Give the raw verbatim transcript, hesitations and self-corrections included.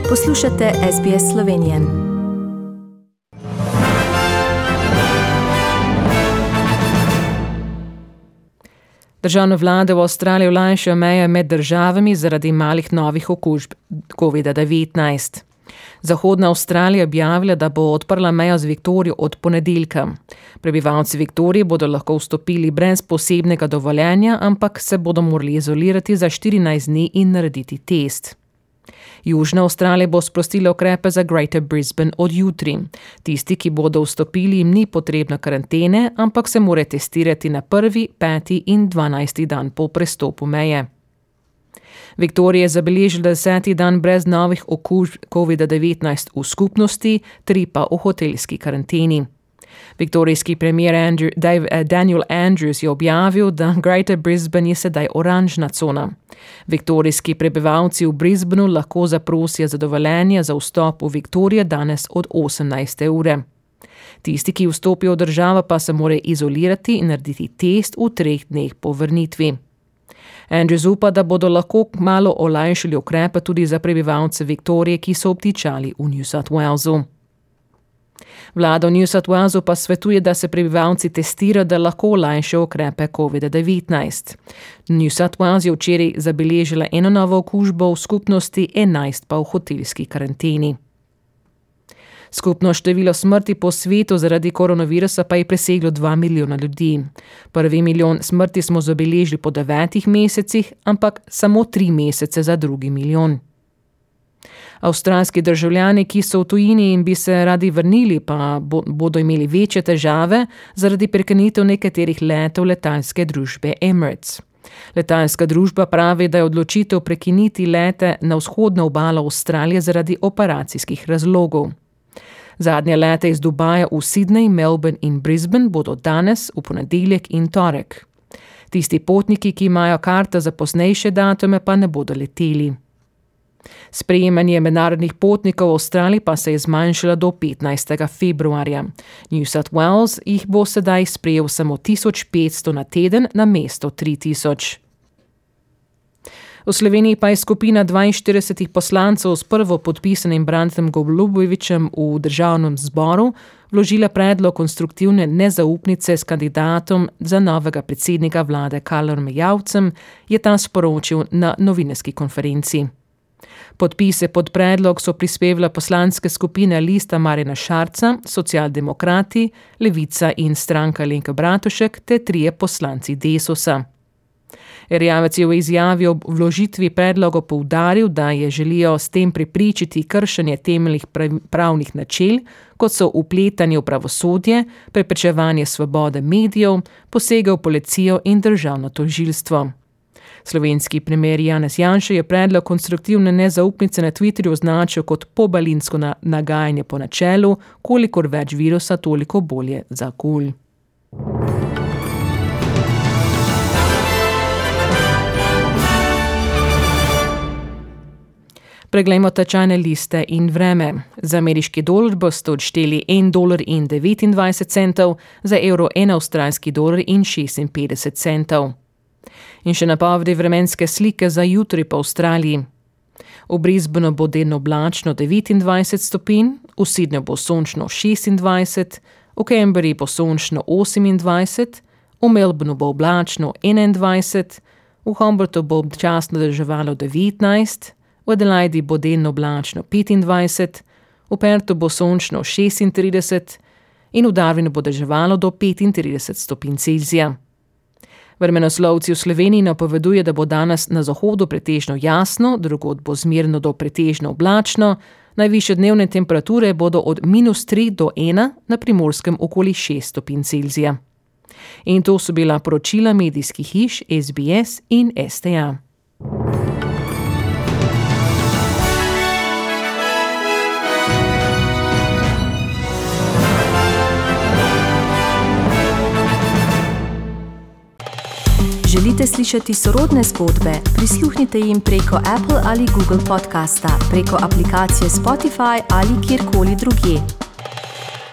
Poslušate S B S Slovenian. Državne vlade v Avstraliji olajšajo meje med državami zaradi malih novih okužb covid devetnajst. Zahodna Avstralija je objavila, da bo odprla mejo z Viktorijo od ponedeljka. Prebivalci Viktorije bodo lahko vstopili brez posebnega dovoljenja, ampak se bodo morali izolirati za štirinajst dni in narediti test. Južna Avstralija bo sprostila ukrepe za Greater Brisbane od jutri. Tisti, ki bodo vstopili, jim ni potrebna karantene, ampak se morajo testirati na prvi, peti in dvanajsti dan po prestopu meje. Viktorija je zabeležila deseti dan brez novih okužb covid devetnajst v skupnosti, tri pa v hotelski karanteni. Viktorijski premier Andrew, Dave, Daniel Andrews je objavil, da Greater Brisbane je sedaj oranžna cona. Viktorijski prebivalci v Brisbaneu lahko zaprosijo za dovoljenje za vstop v Viktorijo danes od osemnajste ure. Tisti, ki vstopijo v državo, pa se morajo izolirati in narediti test v treh dneh po vrnitvi. Andrews upa, da bodo lahko malo olajšali ukrepe tudi za prebivalce Viktorije, ki so obtičali v New South Walesu. Vlada v New South Walesu pa svetuje, da se prebivalci testirajo, da lahko olajšajo ukrepe covid devetnajst. New South Wales je včeraj zabeležila eno novo okužbo v skupnosti, enajst pa v hotelski karanteni. Skupno število smrti po svetu zaradi koronavirusa pa je preseglo dva milijona ljudi. Prvi milijon smrti smo zabeležili po devetih mesecih, ampak samo tri mesece za drugi milijon. Avstralski državljani, ki so v tujini in bi se radi vrnili, pa bo, bodo imeli večje težave zaradi prekinitev nekaterih letov letalske družbe Emirates. Letalska družba pravi, da je odločitev prekiniti lete na vzhodno obalo Avstralije zaradi operacijskih razlogov. Zadnje lete iz Dubaja v Sydney, Melbourne in Brisbane bodo danes, v ponedeljek in torek. Tisti potniki, ki imajo karte za poznejše datume, pa ne bodo leteli. Sprejemanje mednarodnih potnikov v Avstraliji pa se je zmanjšalo do petnajstega februarja. New South Wales jih bo sedaj sprejel samo tisoč petsto na teden na mesto tri tisoč. V Sloveniji pa je skupina dvainštirideset poslancev s prvo podpisanim Brantom Golubovićem v državnem zboru vložila predlog konstruktivne nezaupnice s kandidatom za novega predsednika vlade Callumom Javcem, je ta sporočil na novinarski konferenci. Podpise pod predlog so prispevale poslanske skupine Lista Marjana Šarca, Socialdemokrati, Levica in stranka Alenke Bratušek ter trije poslanci Desusa. Erjavec je v izjavi ob vložitvi predloga poudaril, da je želijo s tem preprečiti kršenje temeljnih pravnih načel, kot so vpletanje v pravosodje, preprečevanje svobode medijev, posege v policijo in državno tožilstvo. Slovenski premier Janez Janša je predlog konstruktivne nezaupnice na Twitterju označil kot pobalinsko nagajanje po načelu, kolikor več virusa, toliko bolje za kul. Preglejmo tečajne liste in vreme. Za ameriški dolar boste odšteli en dolar in devetindvajset centov, za evro en avstralski dolar in šestinpetdeset centov. In še napovedi vremenske slike za jutri po Avstraliji. V Brisbaneu bo delno oblačno devetindvajset stopinj, v Sydneyju bo sončno šestindvajset, v Canberri bo sončno osemindvajset, v Melbourneu bo oblačno enaindvajset, v Hobartu bo občasno deževalo devetnajst, v Adelaidi bo delno oblačno petindvajset, v Perthu bo sončno šestintrideset in v Darwinu bo deževalo do petintrideset stopinj Celzija. Vremenoslovci v Sloveniji napoveduje, da bo danes na zahodu pretežno jasno, drugod bo zmerno do pretežno oblačno, najvišje dnevne temperature bodo od minus tri do ena, na Primorskem okoli šest stopinj Celzija. In to so bila poročila medijskih hiš S B S in S T A. Želite slišati sorodne zgodbe? Prisluhnite jim preko Apple ali Google podcasta, preko aplikacije Spotify ali kjerkoli drugje.